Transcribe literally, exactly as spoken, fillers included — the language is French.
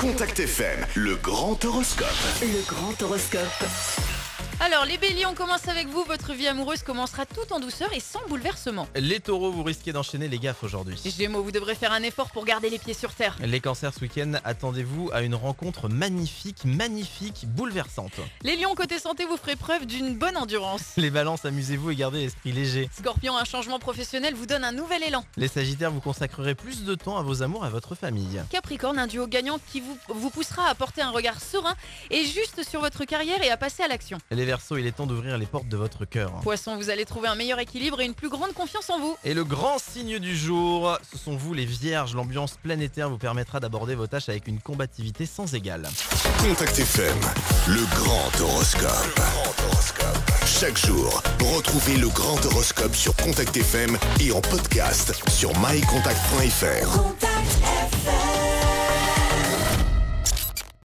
Contact F M, le grand horoscope. Le grand horoscope. Alors les béliers, on commence avec vous. Votre vie amoureuse commencera tout en douceur et sans bouleversement. Les taureaux, vous risquez d'enchaîner les gaffes aujourd'hui. Gémeaux, vous devrez faire un effort pour garder les pieds sur terre. Les cancers, ce week-end, attendez-vous à une rencontre magnifique, magnifique, bouleversante. Les lions, côté santé, vous ferez preuve d'une bonne endurance. Les balances, amusez-vous et gardez l'esprit léger. Scorpion, un changement professionnel vous donne un nouvel élan. Les sagittaires, vous consacrerez plus de temps à vos amours et à votre famille. Capricorne, un duo gagnant qui vous, vous poussera à porter un regard serein et juste sur votre carrière et à passer à l'action. Les verseaux, il est temps d'ouvrir les portes de votre cœur. Poisson, vous allez trouver un meilleur équilibre et une plus grande confiance en vous. Et le grand signe du jour, ce sont vous les vierges. L'ambiance planétaire vous permettra d'aborder vos tâches avec une combativité sans égale. Contact F M, le grand horoscope. Chaque jour, retrouvez le grand horoscope sur Contact F M et en podcast sur my contact point f r.